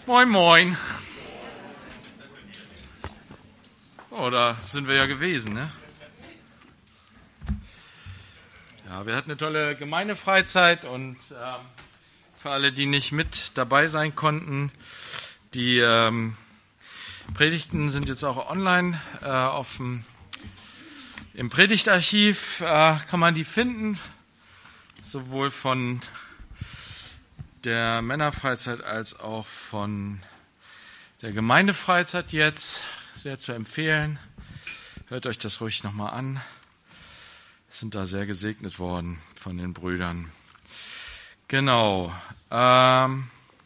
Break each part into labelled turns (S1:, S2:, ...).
S1: Moin, moin. Oh, da sind wir ja gewesen, ne? Ja, wir hatten eine tolle Gemeindefreizeit und für alle, die nicht mit dabei sein konnten, die Predigten sind jetzt auch online im Predigtarchiv kann man die finden, sowohl von der Männerfreizeit als auch von der Gemeindefreizeit jetzt. Sehr zu empfehlen. Hört euch das ruhig nochmal an. Wir sind da sehr gesegnet worden von den Brüdern. Genau. Wir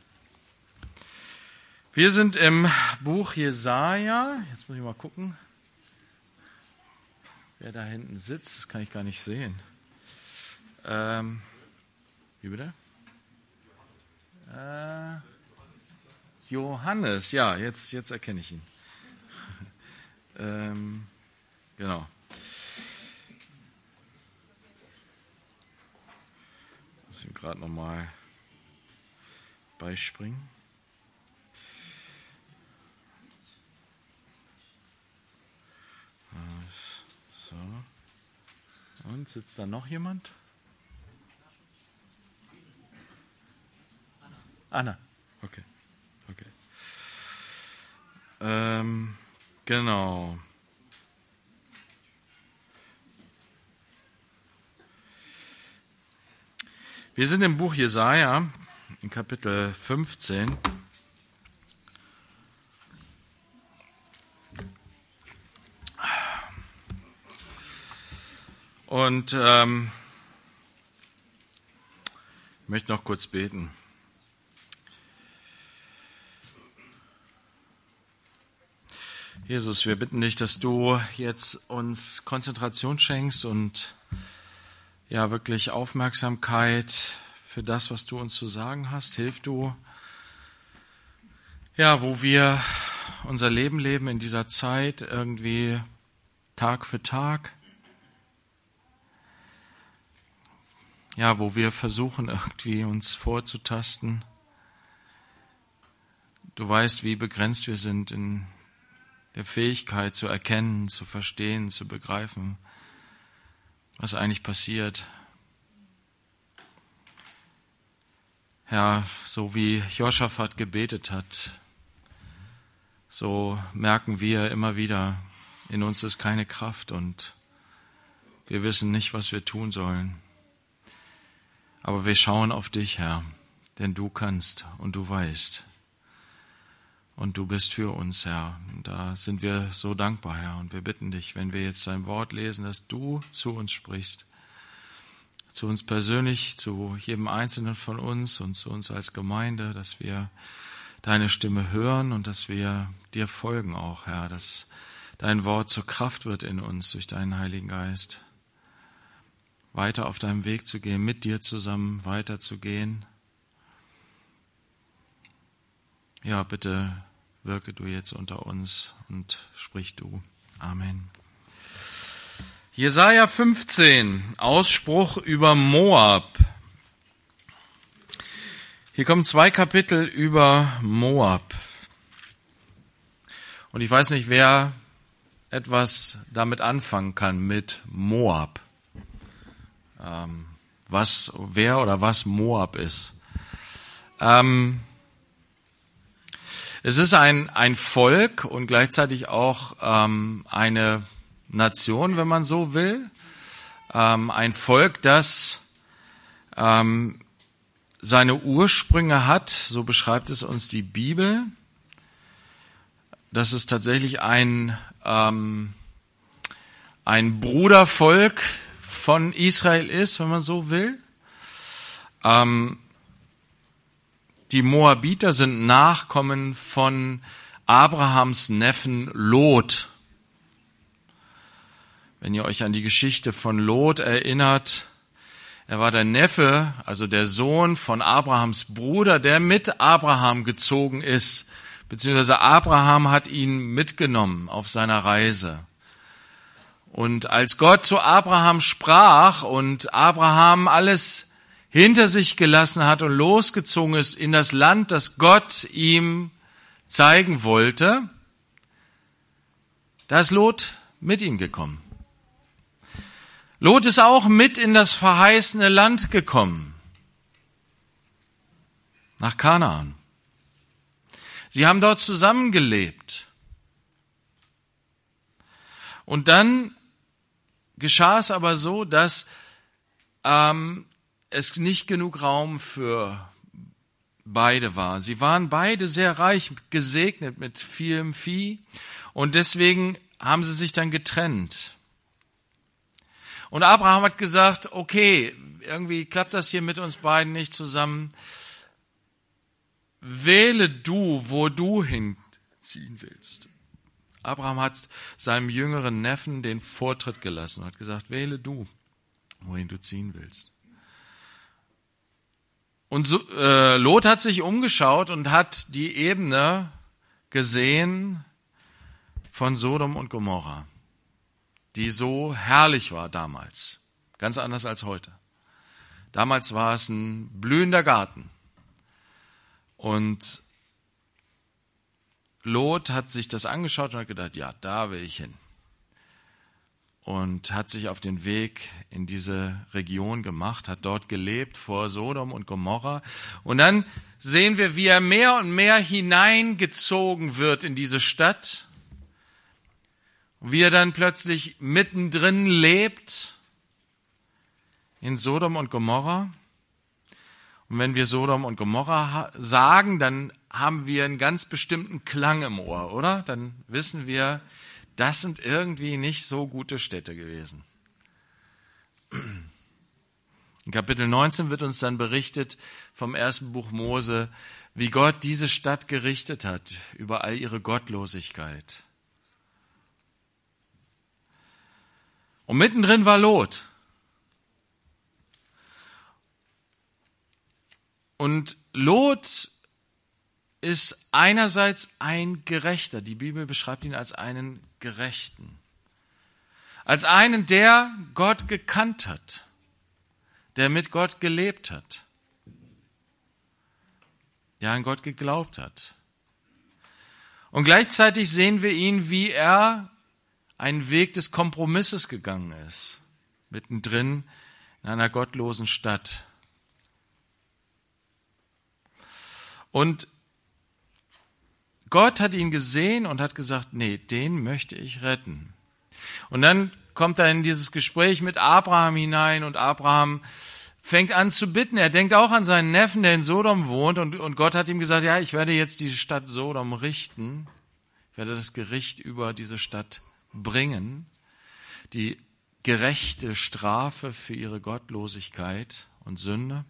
S1: sind im Buch Jesaja. Jetzt muss ich mal gucken, wer da hinten sitzt. Das kann ich gar nicht sehen. Wie bitte? Johannes, ja, jetzt erkenne ich ihn. Genau. Ich muss ihm gerade nochmal beispringen. So. Und sitzt da noch jemand? Anna. Okay. Genau. Wir sind im Buch Jesaja, in Kapitel 15. Und ich möchte noch kurz beten. Jesus, wir bitten dich, dass du jetzt uns Konzentration schenkst und ja wirklich Aufmerksamkeit für das, was du uns zu sagen hast. Hilf du, ja, wo wir unser Leben leben in dieser Zeit, irgendwie Tag für Tag. Ja, wo wir versuchen, irgendwie uns vorzutasten. Du weißt, wie begrenzt wir sind in der Fähigkeit zu erkennen, zu verstehen, zu begreifen, was eigentlich passiert. Ja, so wie Josaphat gebetet hat, so merken wir immer wieder, in uns ist keine Kraft und wir wissen nicht, was wir tun sollen. Aber wir schauen auf dich, Herr, denn du kannst und du weißt. Und du bist für uns, Herr. Und da sind wir so dankbar, Herr. Und wir bitten dich, wenn wir jetzt dein Wort lesen, dass du zu uns sprichst. Zu uns persönlich, zu jedem Einzelnen von uns und zu uns als Gemeinde, dass wir deine Stimme hören und dass wir dir folgen auch, Herr. Dass dein Wort zur Kraft wird in uns durch deinen Heiligen Geist. Weiter auf deinem Weg zu gehen, mit dir zusammen weiterzugehen. Ja, bitte wirke du jetzt unter uns und sprich du. Amen. Jesaja 15, Ausspruch über Moab. Hier kommen 2 Kapitel über Moab. Und ich weiß nicht, wer etwas damit anfangen kann, mit Moab. Wer oder was Moab ist. Es ist ein Volk und gleichzeitig auch eine Nation, wenn man so will. Ein Volk, das seine Ursprünge hat, so beschreibt es uns die Bibel, dass es tatsächlich ein Brudervolk von Israel ist, wenn man so will. Die Moabiter sind Nachkommen von Abrahams Neffen Lot. Wenn ihr euch an die Geschichte von Lot erinnert, er war der Neffe, also der Sohn von Abrahams Bruder, der mit Abraham gezogen ist, beziehungsweise Abraham hat ihn mitgenommen auf seiner Reise. Und als Gott zu Abraham sprach und Abraham alles hinter sich gelassen hat und losgezogen ist in das Land, das Gott ihm zeigen wollte, da ist Lot mit ihm gekommen. Lot ist auch mit in das verheißene Land gekommen, nach Kanaan. Sie haben dort zusammengelebt. Und dann geschah es aber so, dass es nicht genug Raum für beide war. Sie waren beide sehr reich, gesegnet mit vielem Vieh und deswegen haben sie sich dann getrennt. Und Abraham hat gesagt, okay, irgendwie klappt das hier mit uns beiden nicht zusammen. Wähle du, wo du hinziehen willst. Abraham hat seinem jüngeren Neffen den Vortritt gelassen und hat gesagt, wähle du, wohin du ziehen willst. Und so, Lot hat sich umgeschaut und hat die Ebene gesehen von Sodom und Gomorra, die so herrlich war damals, ganz anders als heute. Damals war es ein blühender Garten. Und Lot hat sich das angeschaut und hat gedacht, ja, da will ich hin. Und hat sich auf den Weg in diese Region gemacht, hat dort gelebt vor Sodom und Gomorra. Und dann sehen wir, wie er mehr und mehr hineingezogen wird in diese Stadt. Und wie er dann plötzlich mittendrin lebt in Sodom und Gomorra. Und wenn wir Sodom und Gomorra sagen, dann haben wir einen ganz bestimmten Klang im Ohr, oder? Dann wissen wir, das sind irgendwie nicht so gute Städte gewesen. In Kapitel 19 wird uns dann berichtet vom ersten Buch Mose, wie Gott diese Stadt gerichtet hat über all ihre Gottlosigkeit. Und mittendrin war Lot. Und Lot ist einerseits ein Gerechter. Die Bibel beschreibt ihn als einen Gerechten. Als einen, der Gott gekannt hat, der mit Gott gelebt hat, der an Gott geglaubt hat. Und gleichzeitig sehen wir ihn, wie er einen Weg des Kompromisses gegangen ist, mittendrin in einer gottlosen Stadt. Und Gott hat ihn gesehen und hat gesagt, nee, den möchte ich retten. Und dann kommt er in dieses Gespräch mit Abraham hinein und Abraham fängt an zu bitten. Er denkt auch an seinen Neffen, der in Sodom wohnt und Gott hat ihm gesagt, ja, ich werde jetzt die Stadt Sodom richten. Ich werde das Gericht über diese Stadt bringen. Die gerechte Strafe für ihre Gottlosigkeit und Sünde.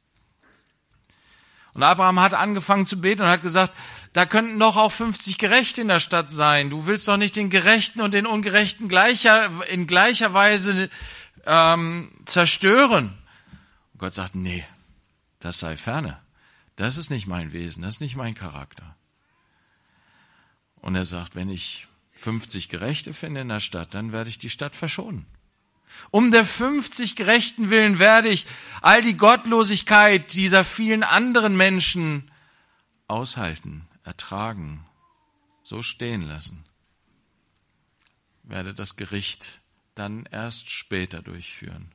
S1: Und Abraham hat angefangen zu beten und hat gesagt, da könnten doch auch 50 Gerechte in der Stadt sein. Du willst doch nicht den Gerechten und den Ungerechten in gleicher Weise zerstören. Und Gott sagt, nee, das sei ferne. Das ist nicht mein Wesen, das ist nicht mein Charakter. Und er sagt, wenn ich 50 Gerechte finde in der Stadt, dann werde ich die Stadt verschonen. Um der 50 Gerechten willen werde ich all die Gottlosigkeit dieser vielen anderen Menschen aushalten, ertragen, so stehen lassen. Werde das Gericht dann erst später durchführen.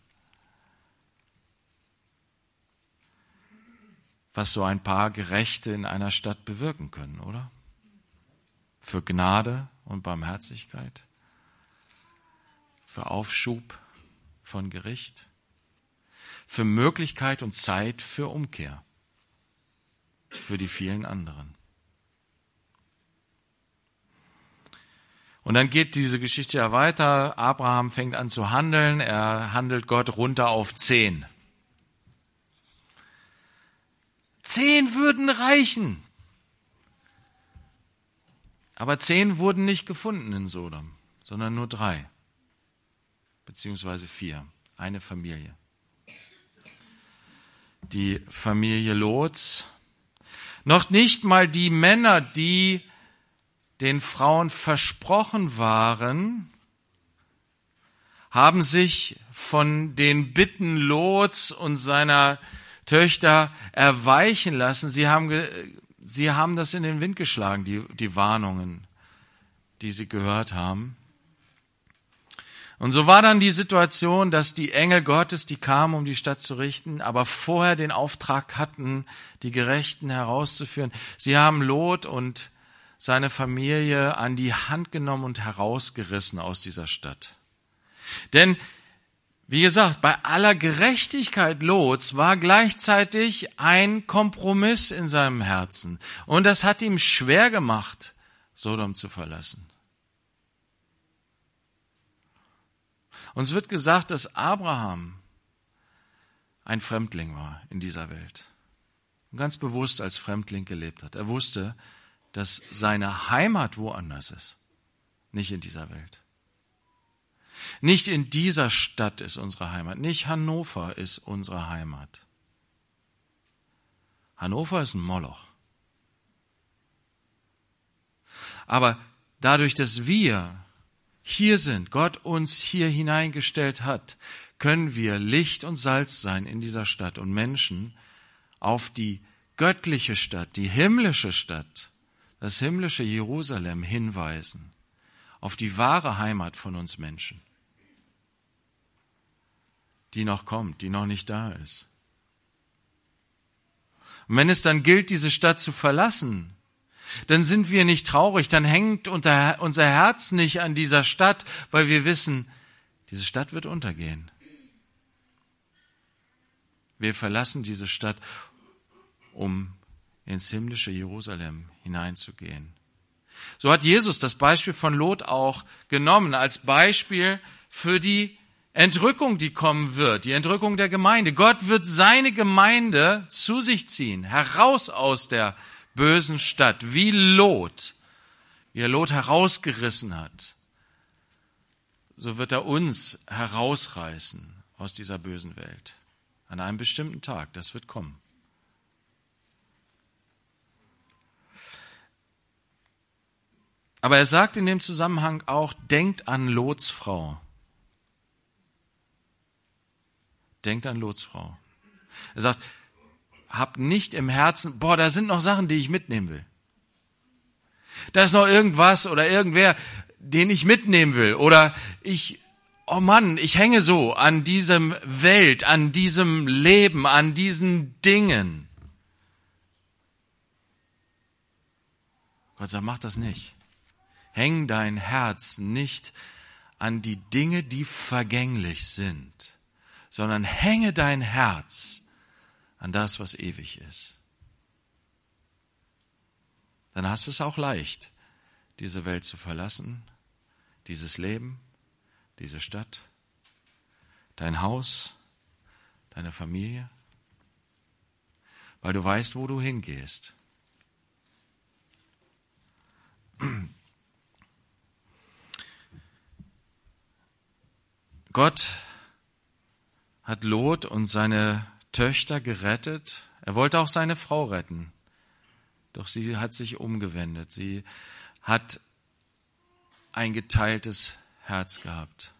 S1: Was so ein paar Gerechte in einer Stadt bewirken können, oder? Für Gnade und Barmherzigkeit, für Aufschub von Gericht, für Möglichkeit und Zeit für Umkehr, für die vielen anderen. Und dann geht diese Geschichte ja weiter. Abraham fängt an zu handeln. Er handelt Gott runter auf 10. 10 würden reichen. Aber 10 wurden nicht gefunden in Sodom, sondern nur 3. Beziehungsweise 4, eine Familie. Die Familie Lots. Noch nicht mal die Männer, die den Frauen versprochen waren, haben sich von den Bitten Lots und seiner Töchter erweichen lassen. Sie haben das in den Wind geschlagen, die Warnungen, die sie gehört haben. Und so war dann die Situation, dass die Engel Gottes, die kamen, um die Stadt zu richten, aber vorher den Auftrag hatten, die Gerechten herauszuführen. Sie haben Lot und seine Familie an die Hand genommen und herausgerissen aus dieser Stadt. Denn, wie gesagt, bei aller Gerechtigkeit Lots war gleichzeitig ein Kompromiss in seinem Herzen. Und das hat ihm schwer gemacht, Sodom zu verlassen. Uns wird gesagt, dass Abraham ein Fremdling war in dieser Welt und ganz bewusst als Fremdling gelebt hat. Er wusste, dass seine Heimat woanders ist, nicht in dieser Welt. Nicht in dieser Stadt ist unsere Heimat, nicht Hannover ist unsere Heimat. Hannover ist ein Moloch. Aber dadurch, dass wir hier sind, Gott uns hier hineingestellt hat, können wir Licht und Salz sein in dieser Stadt und Menschen auf die göttliche Stadt, die himmlische Stadt, das himmlische Jerusalem hinweisen, auf die wahre Heimat von uns Menschen, die noch kommt, die noch nicht da ist. Und wenn es dann gilt, diese Stadt zu verlassen, dann sind wir nicht traurig, dann hängt unser Herz nicht an dieser Stadt, weil wir wissen, diese Stadt wird untergehen. Wir verlassen diese Stadt, um ins himmlische Jerusalem hineinzugehen. So hat Jesus das Beispiel von Lot auch genommen als Beispiel für die Entrückung, die kommen wird, die Entrückung der Gemeinde. Gott wird seine Gemeinde zu sich ziehen, heraus aus der bösen Stadt, wie er Lot herausgerissen hat. So wird er uns herausreißen aus dieser bösen Welt. An einem bestimmten Tag, das wird kommen. Aber er sagt in dem Zusammenhang auch, denkt an Lots Frau. Denkt an Lots Frau. Er sagt, habt nicht im Herzen, da sind noch Sachen, die ich mitnehmen will. Da ist noch irgendwas oder irgendwer, den ich mitnehmen will. Oder ich hänge so an diesem Welt, an diesem Leben, an diesen Dingen. Gott sagt, mach das nicht. Häng dein Herz nicht an die Dinge, die vergänglich sind, sondern hänge dein Herz an das, was ewig ist. Dann hast du es auch leicht, diese Welt zu verlassen, dieses Leben, diese Stadt, dein Haus, deine Familie, weil du weißt, wo du hingehst. Gott hat Lot und seine Töchter gerettet. Er wollte auch seine Frau retten. Doch sie hat sich umgewendet. Sie hat ein geteiltes Herz gehabt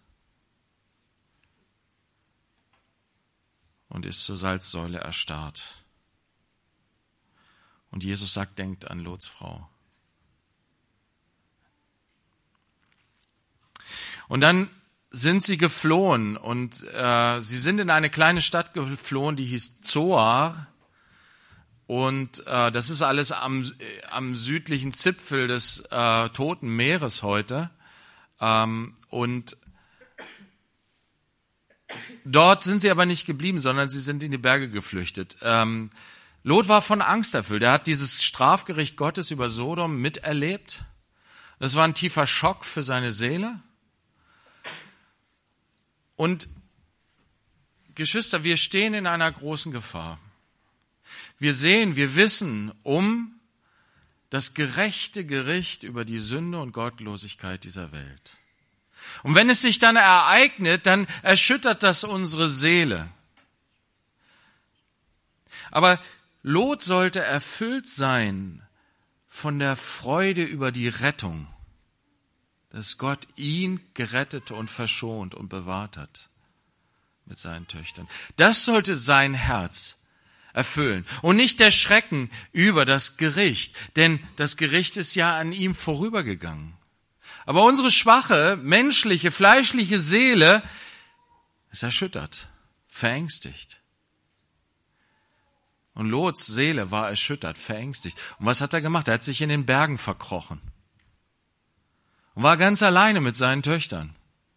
S1: und ist zur Salzsäule erstarrt. Und Jesus sagt, denkt an Lots Frau. Und dann sind sie geflohen und sie sind in eine kleine Stadt geflohen, die hieß Zoar. Und das ist alles am südlichen Zipfel des Toten Meeres heute. Und dort sind sie aber nicht geblieben, sondern sie sind in die Berge geflüchtet. Lot war von Angst erfüllt. Er hat dieses Strafgericht Gottes über Sodom miterlebt. Das war ein tiefer Schock für seine Seele. Und Geschwister, wir stehen in einer großen Gefahr. Wir wissen um das gerechte Gericht über die Sünde und Gottlosigkeit dieser Welt. Und wenn es sich dann ereignet, dann erschüttert das unsere Seele. Aber Lot sollte erfüllt sein von der Freude über die Rettung. dass Gott ihn gerettet und verschont und bewahrt hat mit seinen Töchtern. Das sollte sein Herz erfüllen und nicht der Schrecken über das Gericht, denn das Gericht ist ja an ihm vorübergegangen. Aber unsere schwache, menschliche, fleischliche Seele ist erschüttert, verängstigt. Und Lots Seele war erschüttert, verängstigt. Und was hat er gemacht? Er hat sich in den Bergen verkrochen und war ganz alleine mit seinen Töchtern.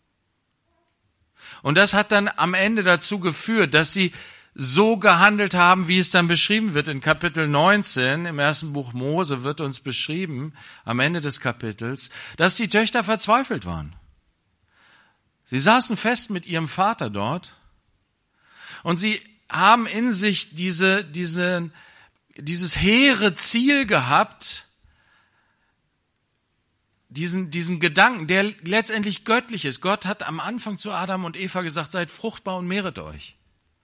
S1: Und das hat dann am Ende dazu geführt, dass sie so gehandelt haben, wie es dann beschrieben wird. In Kapitel 19 im ersten Buch Mose wird uns beschrieben, am Ende des Kapitels, dass die Töchter verzweifelt waren. Sie saßen fest mit ihrem Vater dort und sie haben in sich dieses hehre Ziel gehabt, diesen Gedanken, der letztendlich göttlich ist. Gott hat am Anfang zu Adam und Eva gesagt, seid fruchtbar und mehret euch.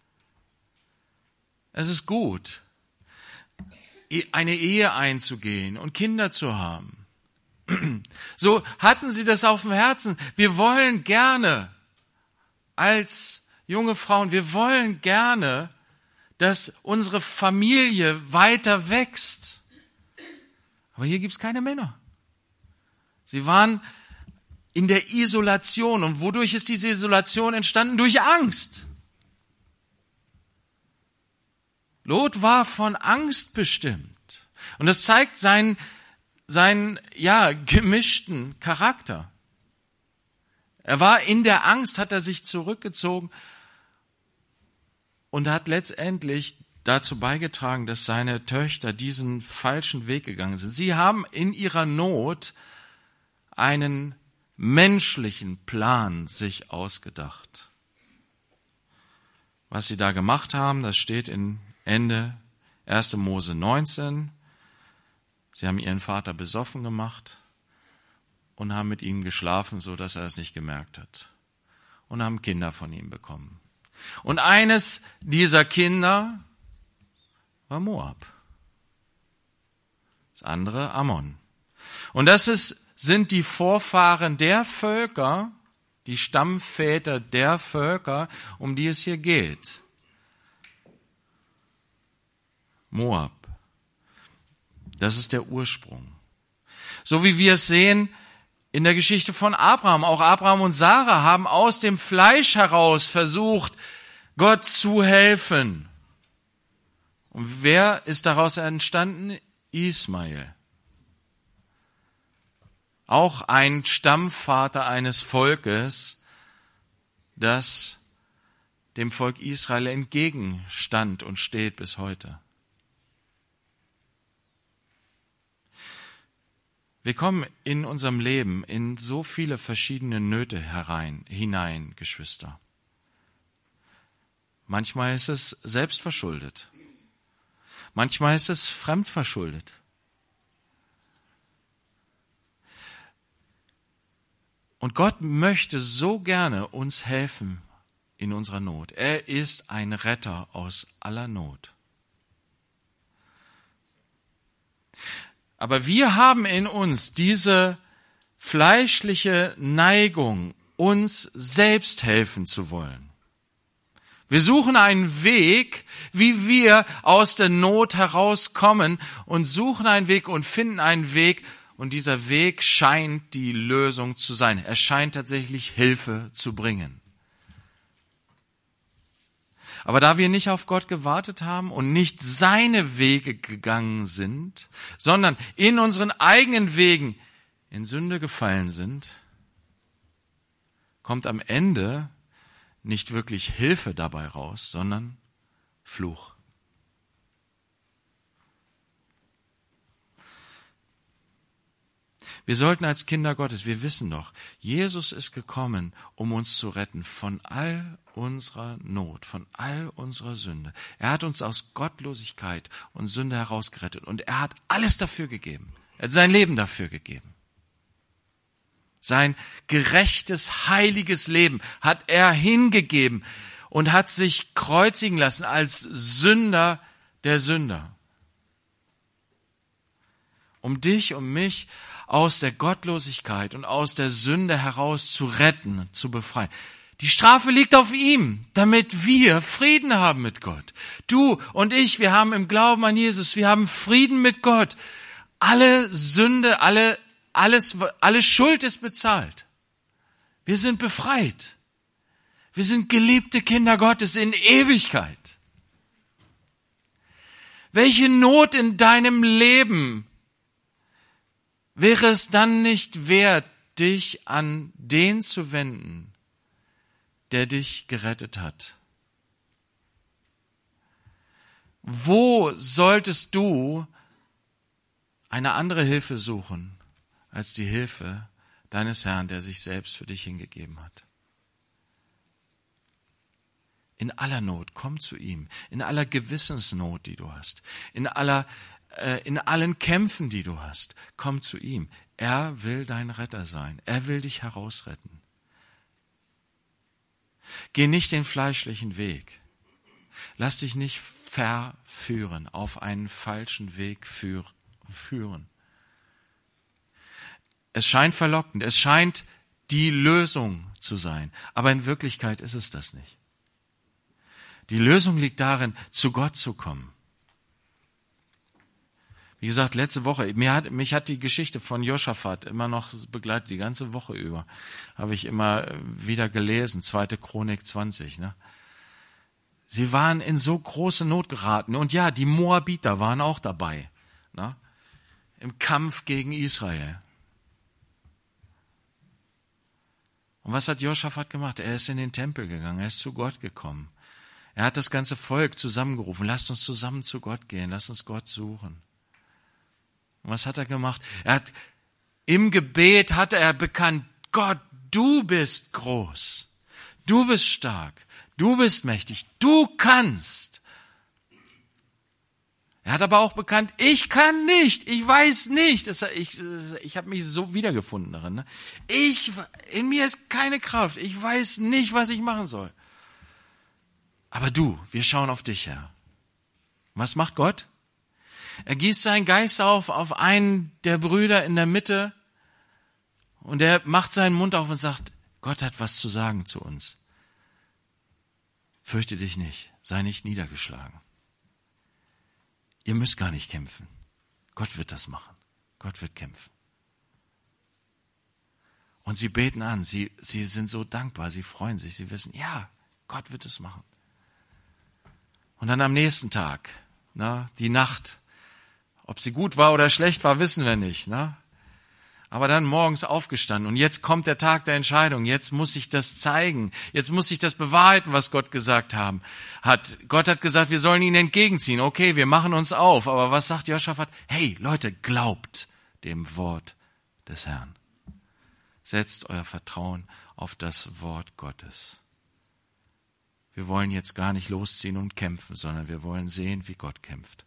S1: Es ist gut, eine Ehe einzugehen und Kinder zu haben. So hatten sie das auf dem Herzen. Wir wollen gerne als junge Frauen, wir wollen gerne, dass unsere Familie weiter wächst. Aber hier gibt's keine Männer. Sie waren in der Isolation. Und wodurch ist diese Isolation entstanden? Durch Angst. Lot war von Angst bestimmt. Und das zeigt seinen gemischten Charakter. Er war in der Angst, hat er sich zurückgezogen und hat letztendlich dazu beigetragen, dass seine Töchter diesen falschen Weg gegangen sind. Sie haben in ihrer Not einen menschlichen Plan sich ausgedacht. Was sie da gemacht haben, das steht in Ende 1. Mose 19. Sie haben ihren Vater besoffen gemacht und haben mit ihm geschlafen, so dass er es nicht gemerkt hat. Und haben Kinder von ihm bekommen. Und eines dieser Kinder war Moab. Das andere Ammon. Und das sind die Vorfahren der Völker, die Stammväter der Völker, um die es hier geht. Moab. Das ist der Ursprung. So wie wir es sehen in der Geschichte von Abraham. Auch Abraham und Sarah haben aus dem Fleisch heraus versucht, Gott zu helfen. Und wer ist daraus entstanden? Ismael. Auch ein Stammvater eines Volkes, das dem Volk Israel entgegenstand und steht bis heute. Wir kommen in unserem Leben in so viele verschiedene Nöte hinein, Geschwister. Manchmal ist es selbstverschuldet. Manchmal ist es fremdverschuldet. Und Gott möchte so gerne uns helfen in unserer Not. Er ist ein Retter aus aller Not. Aber wir haben in uns diese fleischliche Neigung, uns selbst helfen zu wollen. Wir suchen einen Weg, wie wir aus der Not herauskommen und suchen einen Weg und finden einen Weg. Und dieser Weg scheint die Lösung zu sein. Er scheint tatsächlich Hilfe zu bringen. Aber da wir nicht auf Gott gewartet haben und nicht seine Wege gegangen sind, sondern in unseren eigenen Wegen in Sünde gefallen sind, kommt am Ende nicht wirklich Hilfe dabei raus, sondern Fluch. Wir sollten als Kinder Gottes, wir wissen doch, Jesus ist gekommen, um uns zu retten von all unserer Not, von all unserer Sünde. Er hat uns aus Gottlosigkeit und Sünde herausgerettet und er hat alles dafür gegeben. Er hat sein Leben dafür gegeben. Sein gerechtes, heiliges Leben hat er hingegeben und hat sich kreuzigen lassen als Sünder der Sünder. Um dich und mich aus der Gottlosigkeit und aus der Sünde heraus zu retten, zu befreien. Die Strafe liegt auf ihm, damit wir Frieden haben mit Gott. Du und ich, wir haben im Glauben an Jesus, wir haben Frieden mit Gott. Alle Sünde, alle Schuld ist bezahlt. Wir sind befreit. Wir sind geliebte Kinder Gottes in Ewigkeit. Welche Not in deinem Leben wäre es dann nicht wert, dich an den zu wenden, der dich gerettet hat? Wo solltest du eine andere Hilfe suchen als die Hilfe deines Herrn, der sich selbst für dich hingegeben hat? In aller Not, komm zu ihm. In aller Gewissensnot, die du hast. In allen Kämpfen, die du hast, komm zu ihm. Er will dein Retter sein. Er will dich herausretten. Geh nicht den fleischlichen Weg. Lass dich nicht verführen, auf einen falschen Weg führen. Es scheint verlockend, es scheint die Lösung zu sein, aber in Wirklichkeit ist es das nicht. Die Lösung liegt darin, zu Gott zu kommen. Wie gesagt, letzte Woche, mich hat die Geschichte von Josaphat immer noch begleitet, die ganze Woche über. Habe ich immer wieder gelesen, 2. Chronik 20. Ne? Sie waren in so große Not geraten. Und ja, die Moabiter waren auch dabei. Ne? Im Kampf gegen Israel. Und was hat Josaphat gemacht? Er ist in den Tempel gegangen, er ist zu Gott gekommen. Er hat das ganze Volk zusammengerufen. Lasst uns zusammen zu Gott gehen. Lasst uns Gott suchen. Und was hat er gemacht? Im Gebet hat er bekannt, Gott, du bist groß. Du bist stark. Du bist mächtig. Du kannst. Er hat aber auch bekannt, ich kann nicht. Ich weiß nicht. Ich habe mich so wiedergefunden darin. Ne? In mir ist keine Kraft. Ich weiß nicht, was ich machen soll. Aber du, wir schauen auf dich, Herr. Was macht Gott? Er gießt seinen Geist auf einen der Brüder in der Mitte und er macht seinen Mund auf und sagt, Gott hat was zu sagen zu uns. Fürchte dich nicht, sei nicht niedergeschlagen. Ihr müsst gar nicht kämpfen. Gott wird das machen. Gott wird kämpfen. Und sie beten an, sie sind so dankbar, sie freuen sich, sie wissen, ja, Gott wird es machen. Und dann am nächsten Tag, die Nacht, ob sie gut war oder schlecht war, wissen wir nicht. Aber dann morgens aufgestanden und jetzt kommt der Tag der Entscheidung. Jetzt muss ich das zeigen. Jetzt muss ich das bewahrheiten, was Gott gesagt hat. Gott hat gesagt, wir sollen ihn entgegenziehen. Okay, wir machen uns auf. Aber was sagt Josaphat? Hey, Leute, glaubt dem Wort des Herrn. Setzt euer Vertrauen auf das Wort Gottes. Wir wollen jetzt gar nicht losziehen und kämpfen, sondern wir wollen sehen, wie Gott kämpft.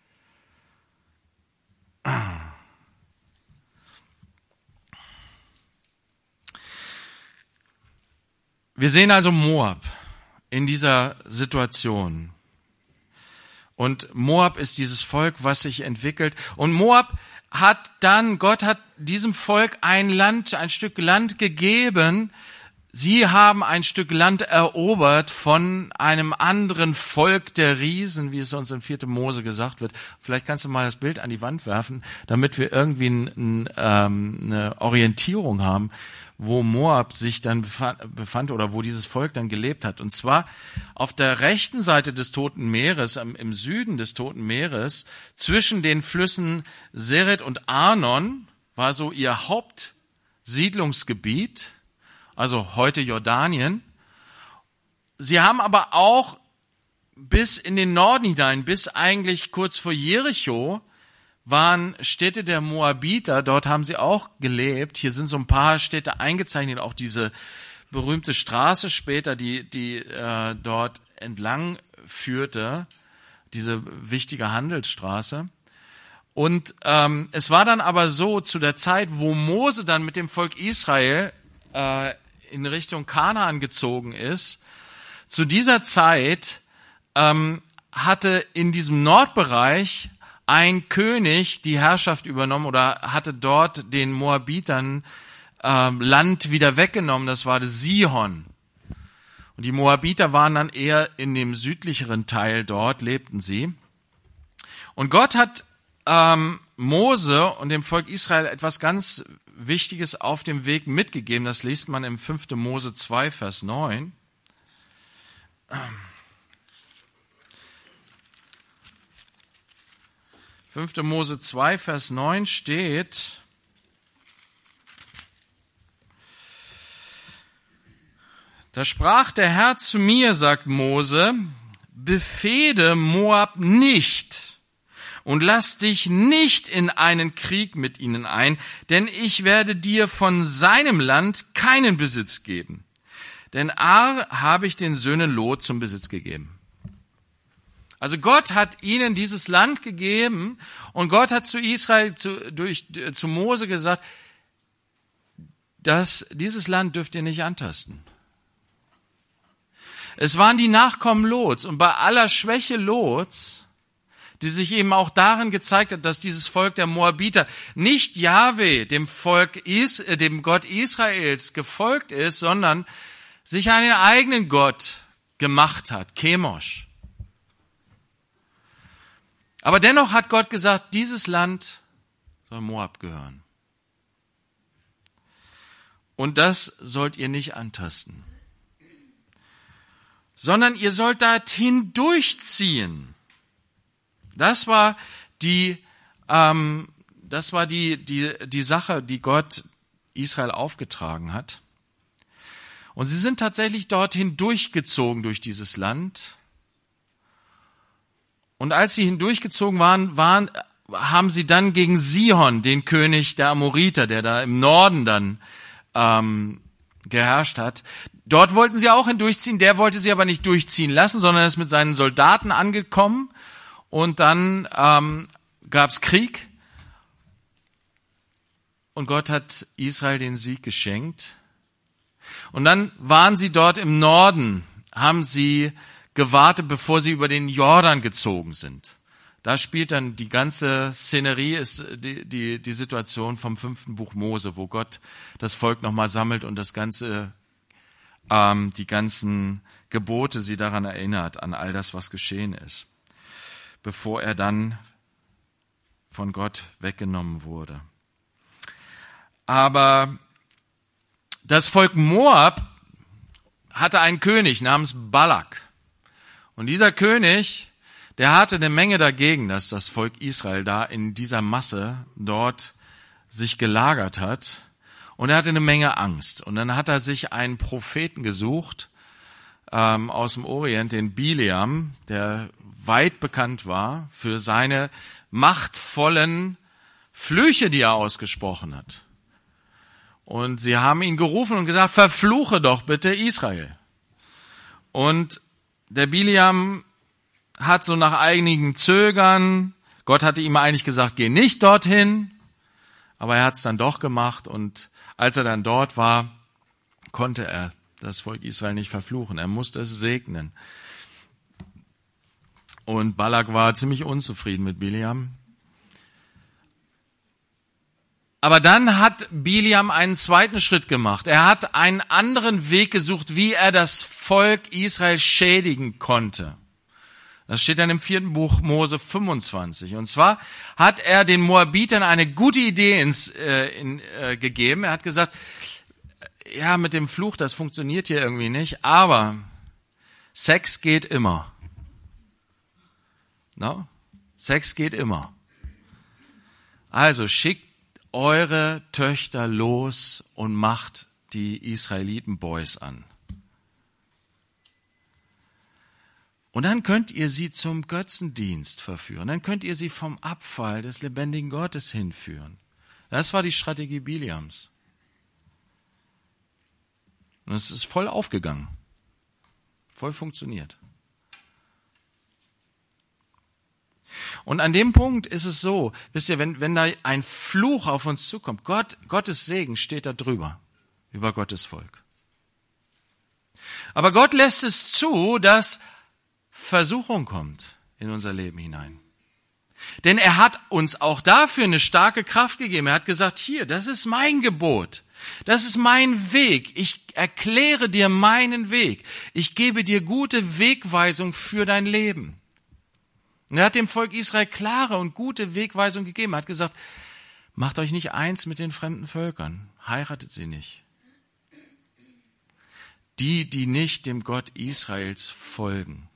S1: Wir sehen also Moab in dieser Situation. Und Moab ist dieses Volk, was sich entwickelt. Und Gott hat diesem Volk ein Stück Land gegeben. Sie haben ein Stück Land erobert von einem anderen Volk der Riesen, wie es uns in 4. Mose gesagt wird. Vielleicht kannst du mal das Bild an die Wand werfen, damit wir irgendwie eine Orientierung haben, wo Moab sich dann befand oder wo dieses Volk dann gelebt hat. Und zwar auf der rechten Seite des Toten Meeres, im Süden des Toten Meeres, zwischen den Flüssen Seret und Arnon, war so ihr Hauptsiedlungsgebiet, also heute Jordanien. Sie haben aber auch bis in den Norden hinein, bis eigentlich kurz vor Jericho, waren Städte der Moabiter, dort haben sie auch gelebt. Hier sind so ein paar Städte eingezeichnet, auch diese berühmte Straße später, die dort entlang führte, diese wichtige Handelsstraße. Und es war dann aber so, zu der Zeit, wo Mose dann mit dem Volk Israel in Richtung Kanaan gezogen ist, zu dieser Zeit hatte in diesem Nordbereich ein König die Herrschaft übernommen oder hatte dort den Moabitern Land wieder weggenommen. Das war Sihon. Und die Moabiter waren dann eher in dem südlicheren Teil, dort lebten sie. Und Gott hat Mose und dem Volk Israel etwas ganz Wichtiges auf dem Weg mitgegeben. Das liest man im 5. Mose 2, Vers 9. 5. Mose 2, Vers 9 steht: Da sprach der Herr zu mir, sagt Mose, befehde Moab nicht und lass dich nicht in einen Krieg mit ihnen ein, denn ich werde dir von seinem Land keinen Besitz geben. Denn Ar habe ich den Söhnen Lot zum Besitz gegeben. Also Gott hat ihnen dieses Land gegeben und Gott hat zu Israel, zu Mose gesagt, dass dieses Land dürft ihr nicht antasten. Es waren die Nachkommen Lots und bei aller Schwäche Lots, die sich eben auch darin gezeigt hat, dass dieses Volk der Moabiter nicht Jahwe, dem Gott Israels, gefolgt ist, sondern sich einen eigenen Gott gemacht hat, Chemosh. Aber dennoch hat Gott gesagt, dieses Land soll Moab gehören. Und das sollt ihr nicht antasten, sondern ihr sollt dorthin durchziehen. Das war die Sache, die Gott Israel aufgetragen hat. Und sie sind tatsächlich dorthin durchgezogen durch dieses Land. Und als sie hindurchgezogen waren, haben sie dann gegen Sihon, den König der Amoriter, der da im Norden dann geherrscht hat. Dort wollten sie auch hindurchziehen, der wollte sie aber nicht durchziehen lassen, sondern ist mit seinen Soldaten angekommen. Und dann gab's Krieg und Gott hat Israel den Sieg geschenkt. Und dann waren sie dort im Norden, haben sie gewartet, bevor sie über den Jordan gezogen sind. Da spielt dann die ganze Szenerie, ist die Situation vom 5. Buch Mose, wo Gott das Volk nochmal sammelt und das ganze, die ganzen Gebote sie daran erinnert, an all das, was geschehen ist, bevor er dann von Gott weggenommen wurde. Aber das Volk Moab hatte einen König namens Balak. Und dieser König, der hatte eine Menge dagegen, dass das Volk Israel da in dieser Masse dort sich gelagert hat. Und er hatte eine Menge Angst. Und dann hat er sich einen Propheten gesucht aus dem Orient, den Bileam, der weit bekannt war für seine machtvollen Flüche, die er ausgesprochen hat. Und sie haben ihn gerufen und gesagt, verfluche doch bitte Israel. Und der Bileam hat so nach einigem Zögern, Gott hatte ihm eigentlich gesagt, geh nicht dorthin, aber er hat es dann doch gemacht und als er dann dort war, konnte er das Volk Israel nicht verfluchen, er musste es segnen. Und Balak war ziemlich unzufrieden mit Bileam. Aber dann hat Bileam einen zweiten Schritt gemacht. Er hat einen anderen Weg gesucht, wie er das Volk Israel schädigen konnte. Das steht dann im 4. Buch Mose 25. Und zwar hat er den Moabitern eine gute Idee gegeben. Er hat gesagt, ja, mit dem Fluch, das funktioniert hier irgendwie nicht, aber Sex geht immer. No? Sex geht immer. Also schickt eure Töchter los und macht die Israeliten-Boys an. Und dann könnt ihr sie zum Götzendienst verführen. Dann könnt ihr sie vom Abfall des lebendigen Gottes hinführen. Das war die Strategie Bileams. Und es ist voll aufgegangen. Voll funktioniert. Und an dem Punkt ist es so, wisst ihr, wenn da ein Fluch auf uns zukommt, Gottes Segen steht da drüber, über Gottes Volk. Aber Gott lässt es zu, dass Versuchung kommt in unser Leben hinein. Denn er hat uns auch dafür eine starke Kraft gegeben. Er hat gesagt, hier, das ist mein Gebot. Das ist mein Weg. Ich erkläre dir meinen Weg. Ich gebe dir gute Wegweisung für dein Leben. Und er hat dem Volk Israel klare und gute Wegweisung gegeben. Er hat gesagt, macht euch nicht eins mit den fremden Völkern. Heiratet sie nicht. Die nicht dem Gott Israels folgen.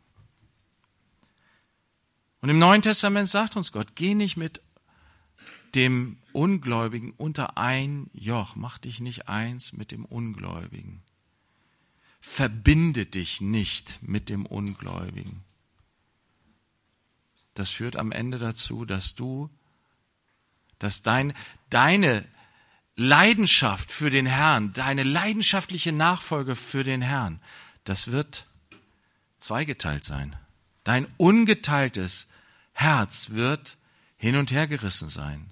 S1: Und im Neuen Testament sagt uns Gott, geh nicht mit dem Ungläubigen unter ein Joch. Mach dich nicht eins mit dem Ungläubigen. Verbinde dich nicht mit dem Ungläubigen. Das führt am Ende dazu, dass deine Leidenschaft für den Herrn, deine leidenschaftliche Nachfolge für den Herrn, das wird zweigeteilt sein. Dein ungeteiltes Herz wird hin und her gerissen sein.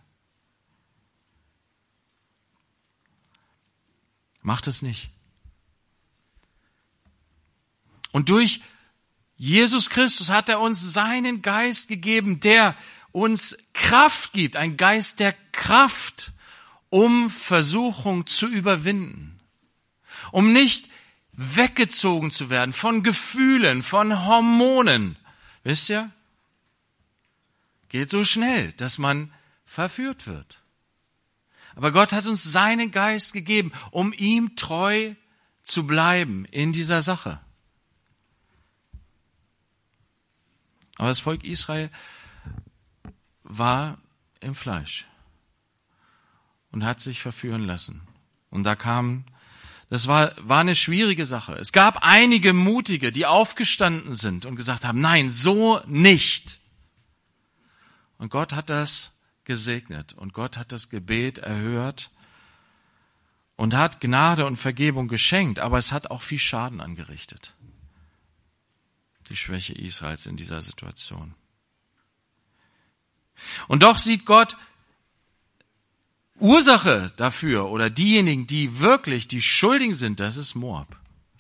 S1: Macht es nicht. Und durch Jesus Christus hat er uns seinen Geist gegeben, der uns Kraft gibt, ein Geist der Kraft, um Versuchung zu überwinden, um nicht weggezogen zu werden von Gefühlen, von Hormonen. Wisst ihr? Geht so schnell, dass man verführt wird. Aber Gott hat uns seinen Geist gegeben, um ihm treu zu bleiben in dieser Sache. Aber das Volk Israel war im Fleisch und hat sich verführen lassen. Und das war eine schwierige Sache. Es gab einige Mutige, die aufgestanden sind und gesagt haben, nein, so nicht. Und Gott hat das gesegnet und Gott hat das Gebet erhört und hat Gnade und Vergebung geschenkt, aber es hat auch viel Schaden angerichtet. Die Schwäche Israels in dieser Situation. Und doch sieht Gott Ursache dafür oder diejenigen, die wirklich die Schuldigen sind, das ist Moab.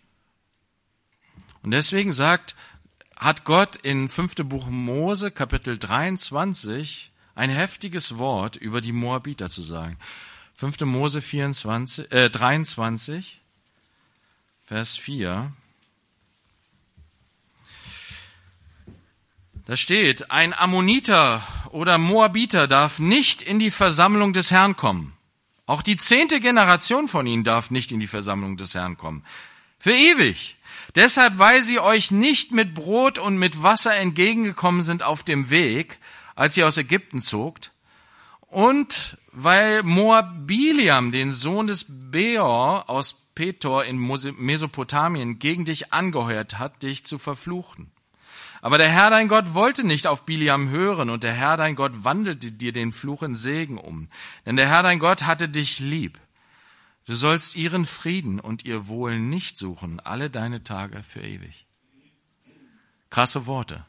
S1: Und deswegen hat Gott in 5. Buch Mose, Kapitel 23, ein heftiges Wort über die Moabiter zu sagen. 5. Mose 23, Vers 4. Da steht, ein Ammoniter oder Moabiter darf nicht in die Versammlung des Herrn kommen. Auch die 10. Generation von ihnen darf nicht in die Versammlung des Herrn kommen. Für ewig. Deshalb, weil sie euch nicht mit Brot und mit Wasser entgegengekommen sind auf dem Weg, als ihr aus Ägypten zogt, und weil Moab Biliam, den Sohn des Beor aus Petor in Mesopotamien, gegen dich angeheuert hat, dich zu verfluchen. Aber der Herr dein Gott wollte nicht auf Biliam hören, und der Herr dein Gott wandelte dir den Fluch in Segen um. Denn der Herr dein Gott hatte dich lieb. Du sollst ihren Frieden und ihr Wohl nicht suchen, alle deine Tage für ewig. Krasse Worte.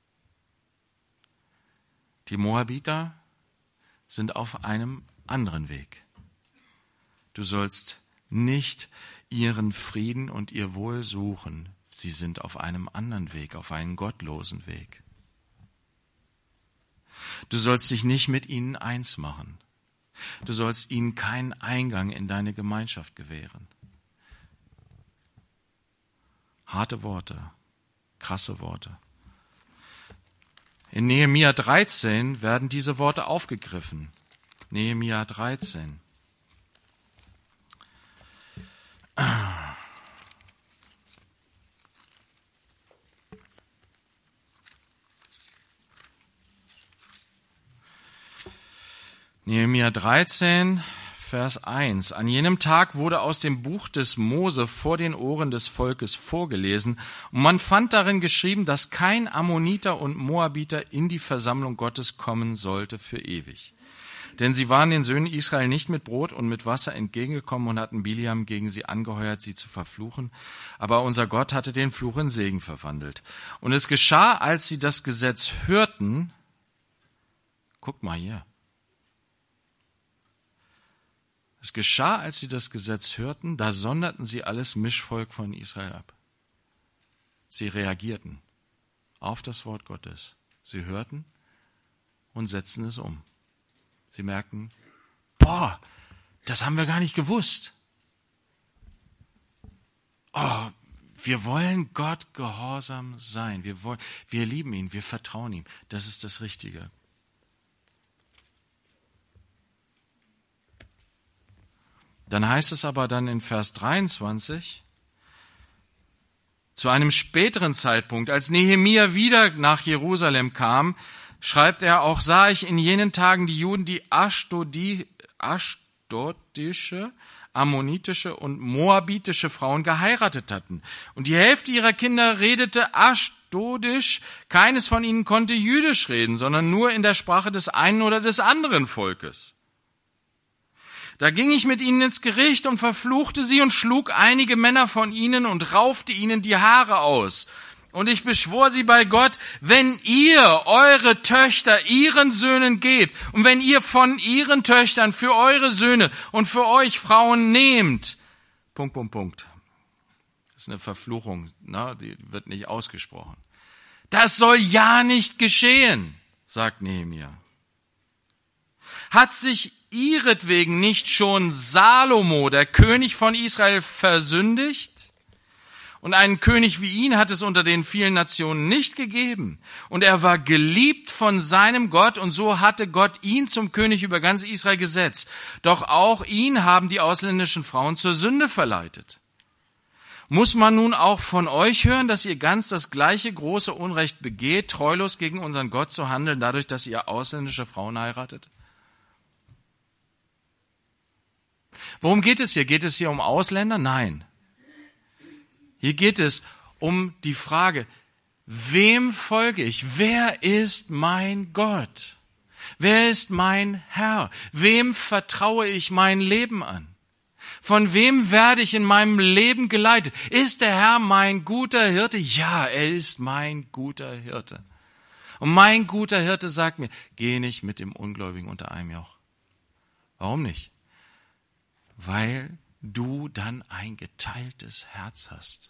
S1: Die Moabiter sind auf einem anderen Weg. Du sollst nicht ihren Frieden und ihr Wohl suchen. Sie sind auf einem anderen Weg, auf einen gottlosen Weg. Du sollst dich nicht mit ihnen eins machen. Du sollst ihnen keinen Eingang in deine Gemeinschaft gewähren. Harte Worte, krasse Worte. In Nehemia 13 werden diese Worte aufgegriffen. Nehemia 13. Nehemia 13, Vers 1. An jenem Tag wurde aus dem Buch des Mose vor den Ohren des Volkes vorgelesen, und man fand darin geschrieben, dass kein Ammoniter und Moabiter in die Versammlung Gottes kommen sollte für ewig. Denn sie waren den Söhnen Israel nicht mit Brot und mit Wasser entgegengekommen und hatten Biliam gegen sie angeheuert, sie zu verfluchen. Aber unser Gott hatte den Fluch in Segen verwandelt. Und es geschah, als sie das Gesetz hörten, guck mal hier. Es geschah, als sie das Gesetz hörten, da sonderten sie alles Mischvolk von Israel ab. Sie reagierten auf das Wort Gottes. Sie hörten und setzen es um. Sie merken, boah, das haben wir gar nicht gewusst. Oh, wir wollen Gott gehorsam sein. Wir lieben ihn, wir vertrauen ihm. Das ist das Richtige. Dann heißt es aber dann in Vers 23, zu einem späteren Zeitpunkt, als Nehemia wieder nach Jerusalem kam, schreibt er, auch sah ich in jenen Tagen die Juden, die aschdodische, ammonitische und moabitische Frauen geheiratet hatten. Und die Hälfte ihrer Kinder redete aschdodisch, keines von ihnen konnte jüdisch reden, sondern nur in der Sprache des einen oder des anderen Volkes. Da ging ich mit ihnen ins Gericht und verfluchte sie und schlug einige Männer von ihnen und raufte ihnen die Haare aus. Und ich beschwor sie bei Gott, wenn ihr eure Töchter ihren Söhnen gebt und wenn ihr von ihren Töchtern für eure Söhne und für euch Frauen nehmt, ... Das ist eine Verfluchung, ne? Die wird nicht ausgesprochen. Das soll ja nicht geschehen, sagt Nehemia. Hat sich ihretwegen nicht schon Salomo, der König von Israel, versündigt? Und einen König wie ihn hat es unter den vielen Nationen nicht gegeben. Und er war geliebt von seinem Gott, und so hatte Gott ihn zum König über ganz Israel gesetzt. Doch auch ihn haben die ausländischen Frauen zur Sünde verleitet. Muss man nun auch von euch hören, dass ihr ganz das gleiche große Unrecht begeht, treulos gegen unseren Gott zu handeln, dadurch, dass ihr ausländische Frauen heiratet? Worum geht es hier? Geht es hier um Ausländer? Nein. Hier geht es um die Frage, wem folge ich? Wer ist mein Gott? Wer ist mein Herr? Wem vertraue ich mein Leben an? Von wem werde ich in meinem Leben geleitet? Ist der Herr mein guter Hirte? Ja, er ist mein guter Hirte. Und mein guter Hirte sagt mir, geh nicht mit dem Ungläubigen unter einem Joch. Warum nicht? Weil du dann ein geteiltes Herz hast.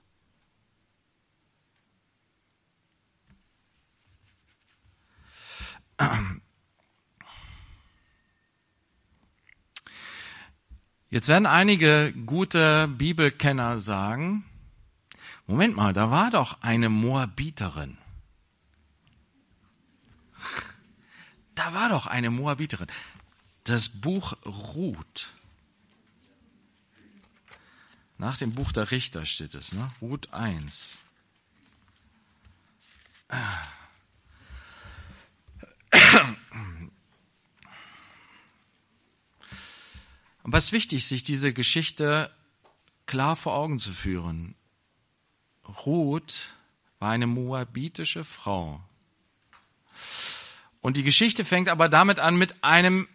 S1: Jetzt werden einige gute Bibelkenner sagen, Moment mal, da war doch eine Moabiterin. Da war doch eine Moabiterin. Das Buch Ruth. Nach dem Buch der Richter steht es, ne? Ruth 1. Aber es ist wichtig, sich diese Geschichte klar vor Augen zu führen. Ruth war eine moabitische Frau. Und die Geschichte fängt aber damit an mit einem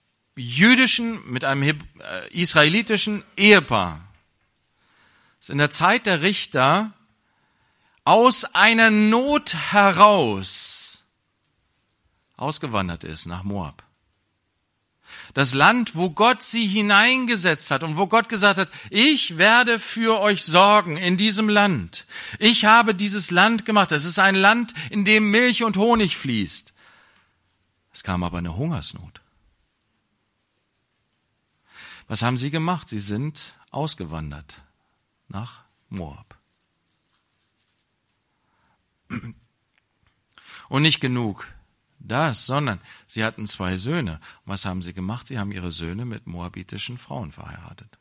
S1: israelitischen Ehepaar. Das in der Zeit der Richter aus einer Not heraus ausgewandert ist nach Moab. Das Land, wo Gott sie hineingesetzt hat und wo Gott gesagt hat, ich werde für euch sorgen in diesem Land. Ich habe dieses Land gemacht. Es ist ein Land, in dem Milch und Honig fließt. Es kam aber eine Hungersnot. Was haben sie gemacht? Sie sind ausgewandert nach Moab. Und nicht genug das, sondern sie hatten 2 Söhne. Und was haben sie gemacht? Sie haben ihre Söhne mit moabitischen Frauen verheiratet.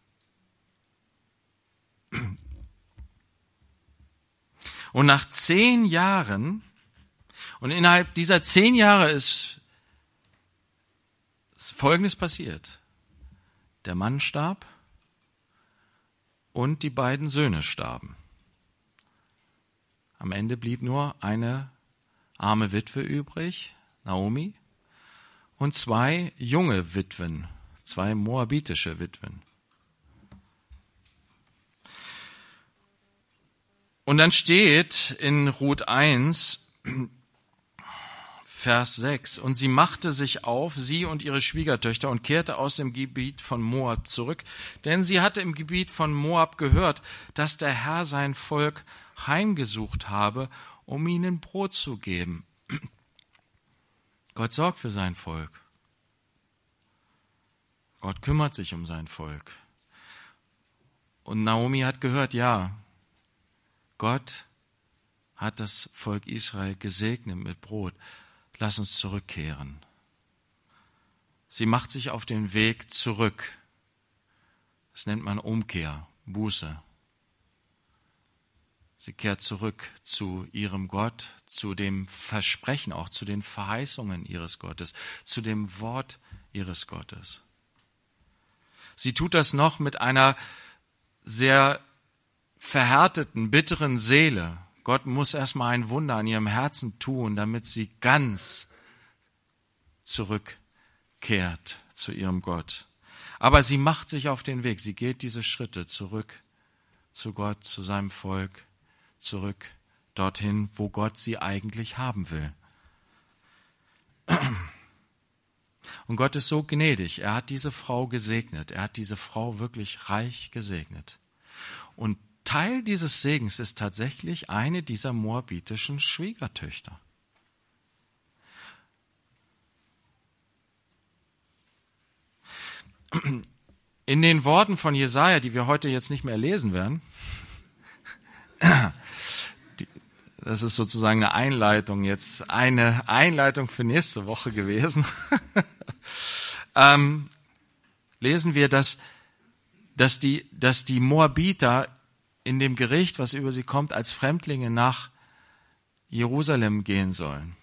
S1: Und nach 10 Jahren, und innerhalb dieser 10 Jahre ist Folgendes passiert. Der Mann starb und die beiden Söhne starben. Am Ende blieb nur eine arme Witwe übrig, Naomi, und 2 junge Witwen, 2 moabitische Witwen. Und dann steht in Ruth 1, Vers 6, und sie machte sich auf, sie und ihre Schwiegertöchter, und kehrte aus dem Gebiet von Moab zurück, denn sie hatte im Gebiet von Moab gehört, dass der Herr sein Volk heimgesucht habe, um ihnen Brot zu geben. Gott sorgt für sein Volk. Gott kümmert sich um sein Volk. Und Naomi hat gehört, ja, Gott hat das Volk Israel gesegnet mit Brot. Lass uns zurückkehren. Sie macht sich auf den Weg zurück. Das nennt man Umkehr, Buße. Sie kehrt zurück zu ihrem Gott, zu dem Versprechen, auch zu den Verheißungen ihres Gottes, zu dem Wort ihres Gottes. Sie tut das noch mit einer sehr verhärteten, bitteren Seele. Gott muss erstmal ein Wunder an ihrem Herzen tun, damit sie ganz zurückkehrt zu ihrem Gott. Aber sie macht sich auf den Weg. Sie geht diese Schritte zurück zu Gott, zu seinem Volk, zurück dorthin, wo Gott sie eigentlich haben will. Und Gott ist so gnädig. Er hat diese Frau gesegnet. Er hat diese Frau wirklich reich gesegnet. Und Teil dieses Segens ist tatsächlich eine dieser moabitischen Schwiegertöchter. In den Worten von Jesaja, die wir heute jetzt nicht mehr lesen werden, das ist sozusagen eine Einleitung jetzt, eine Einleitung für nächste Woche gewesen, lesen wir, dass die Moabiter in dem Gericht, was über sie kommt, als Fremdlinge nach Jerusalem gehen sollen.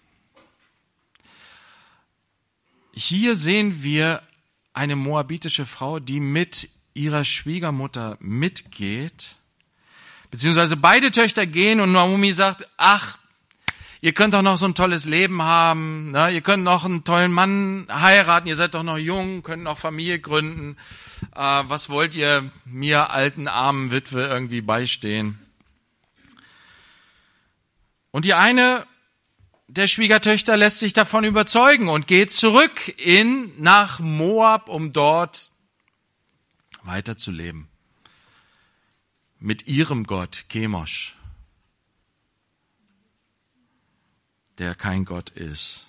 S1: Hier sehen wir eine moabitische Frau, die mit ihrer Schwiegermutter mitgeht, beziehungsweise beide Töchter gehen und Naomi sagt, ach, ihr könnt doch noch so ein tolles Leben haben, ne? Ihr könnt noch einen tollen Mann heiraten, ihr seid doch noch jung, könnt noch Familie gründen. Was wollt ihr mir, alten, armen Witwe, irgendwie beistehen? Und die eine der Schwiegertöchter lässt sich davon überzeugen und geht zurück nach Moab, um dort weiterzuleben. Mit ihrem Gott, Chemosh, der kein Gott ist.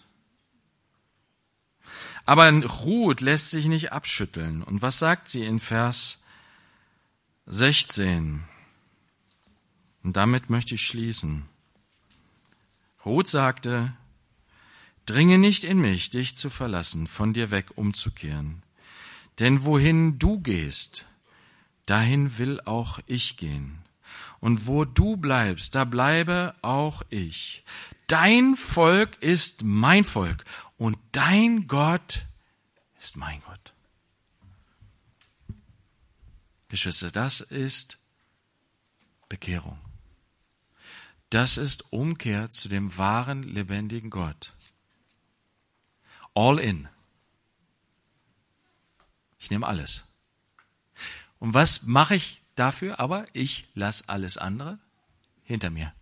S1: Aber Ruth lässt sich nicht abschütteln. Und was sagt sie in Vers 16? Und damit möchte ich schließen. Ruth sagte, dringe nicht in mich, dich zu verlassen, von dir weg umzukehren. Denn wohin du gehst, dahin will auch ich gehen. Und wo du bleibst, da bleibe auch ich. Dein Volk ist mein Volk und dein Gott ist mein Gott. Geschwister, das ist Bekehrung. Das ist Umkehr zu dem wahren, lebendigen Gott. All in. Ich nehme alles. Und was mache ich dafür? Aber ich lasse alles andere hinter mir.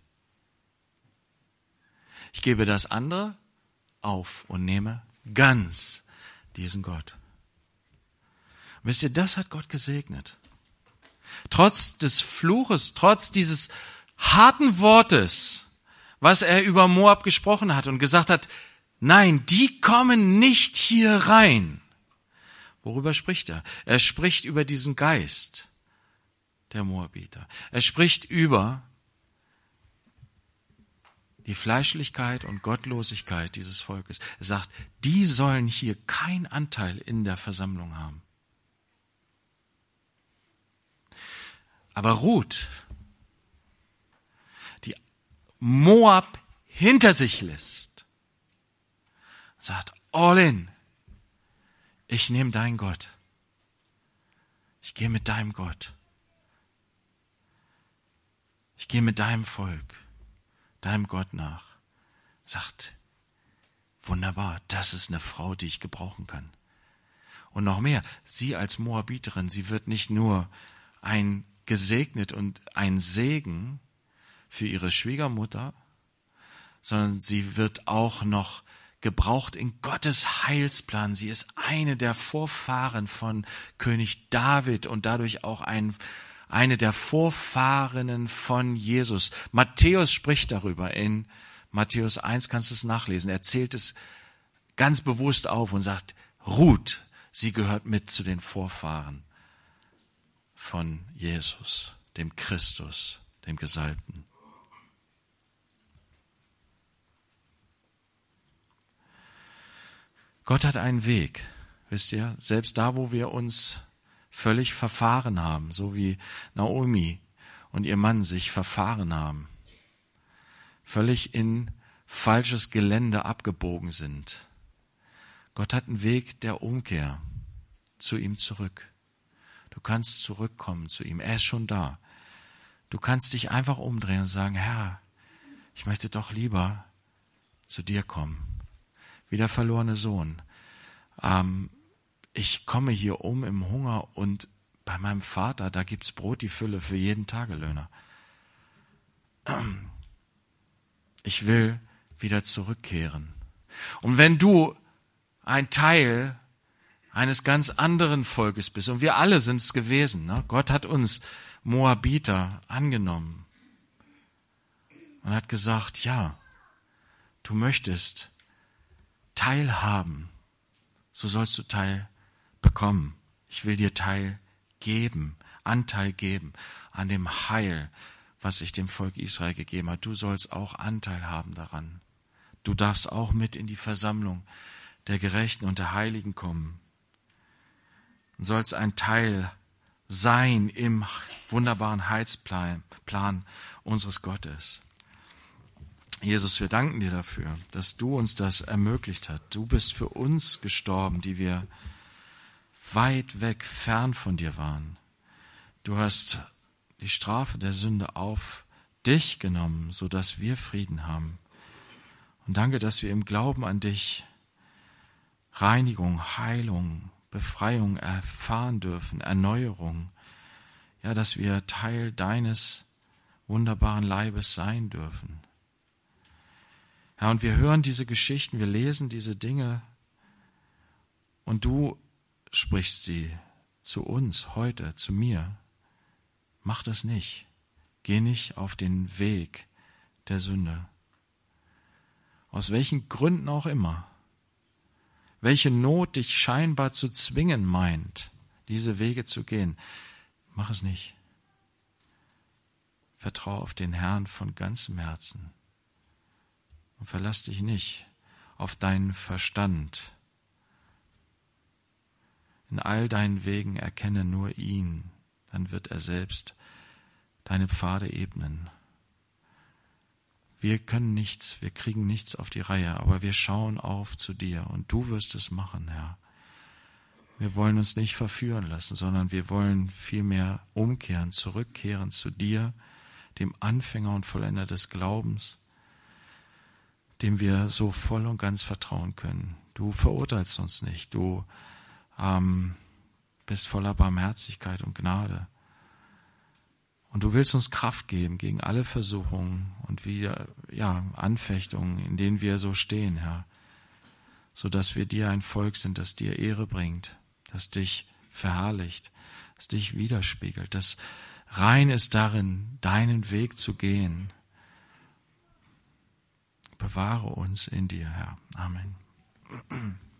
S1: Ich gebe das andere auf und nehme ganz diesen Gott. Wisst ihr, das hat Gott gesegnet. Trotz des Fluches, trotz dieses harten Wortes, was er über Moab gesprochen hat und gesagt hat, nein, die kommen nicht hier rein. Worüber spricht er? Er spricht über diesen Geist der Moabiter. Er spricht über die Fleischlichkeit und Gottlosigkeit dieses Volkes. Er sagt, die sollen hier keinen Anteil in der Versammlung haben. Aber Ruth, die Moab hinter sich lässt, sagt, all in, ich nehme deinen Gott. Ich gehe mit deinem Gott. Ich gehe mit deinem Volk, deinem Gott nach. Sagt, wunderbar, das ist eine Frau, die ich gebrauchen kann. Und noch mehr, sie als Moabiterin, sie wird nicht nur ein gesegnet und ein Segen für ihre Schwiegermutter, sondern sie wird auch noch gebraucht in Gottes Heilsplan. Sie ist eine der Vorfahren von König David und dadurch auch eine der Vorfahrinnen von Jesus. Matthäus spricht darüber. In Matthäus 1 kannst du es nachlesen. Er erzählt es ganz bewusst auf und sagt, Ruth, sie gehört mit zu den Vorfahren von Jesus, dem Christus, dem Gesalbten. Gott hat einen Weg, wisst ihr, selbst da, wo wir uns völlig verfahren haben, so wie Naomi und ihr Mann sich verfahren haben, völlig in falsches Gelände abgebogen sind. Gott hat einen Weg der Umkehr zu ihm zurück. Du kannst zurückkommen zu ihm, er ist schon da. Du kannst dich einfach umdrehen und sagen, Herr, ich möchte doch lieber zu dir kommen. Wie der verlorene Sohn. Ich komme hier um im Hunger und bei meinem Vater, da gibt's Brot die Fülle für jeden Tagelöhner. Ich will wieder zurückkehren. Und wenn du ein Teil eines ganz anderen Volkes bist, und wir alle sind es gewesen, ne? Gott hat uns Moabiter angenommen und hat gesagt, ja, du möchtest teilhaben, so sollst du Teil bekommen. Ich will dir Teil geben, Anteil geben an dem Heil, was ich dem Volk Israel gegeben habe. Du sollst auch Anteil haben daran. Du darfst auch mit in die Versammlung der Gerechten und der Heiligen kommen. Und sollst ein Teil sein im wunderbaren Heilsplan unseres Gottes. Jesus, wir danken dir dafür, dass du uns das ermöglicht hast. Du bist für uns gestorben, die wir weit weg, fern von dir waren. Du hast die Strafe der Sünde auf dich genommen, sodass wir Frieden haben. Und danke, dass wir im Glauben an dich Reinigung, Heilung, Befreiung erfahren dürfen, Erneuerung. Ja, dass wir Teil deines wunderbaren Leibes sein dürfen. Ja, und wir hören diese Geschichten, wir lesen diese Dinge und du sprichst sie zu uns heute, zu mir. Mach das nicht. Geh nicht auf den Weg der Sünde. Aus welchen Gründen auch immer. Welche Not dich scheinbar zu zwingen meint, diese Wege zu gehen. Mach es nicht. Vertraue auf den Herrn von ganzem Herzen. Und verlass dich nicht auf deinen Verstand. In all deinen Wegen erkenne nur ihn, dann wird er selbst deine Pfade ebnen. Wir können nichts, wir kriegen nichts auf die Reihe, aber wir schauen auf zu dir und du wirst es machen, Herr. Wir wollen uns nicht verführen lassen, sondern wir wollen vielmehr umkehren, zurückkehren zu dir, dem Anfänger und Vollender des Glaubens, dem wir so voll und ganz vertrauen können. Du verurteilst uns nicht, du bist voller Barmherzigkeit und Gnade. Und du willst uns Kraft geben gegen alle Versuchungen und Anfechtungen, in denen wir so stehen, Herr, sodass wir dir ein Volk sind, das dir Ehre bringt, das dich verherrlicht, das dich widerspiegelt, das rein ist darin, deinen Weg zu gehen. Bewahre uns in dir, Herr. Amen.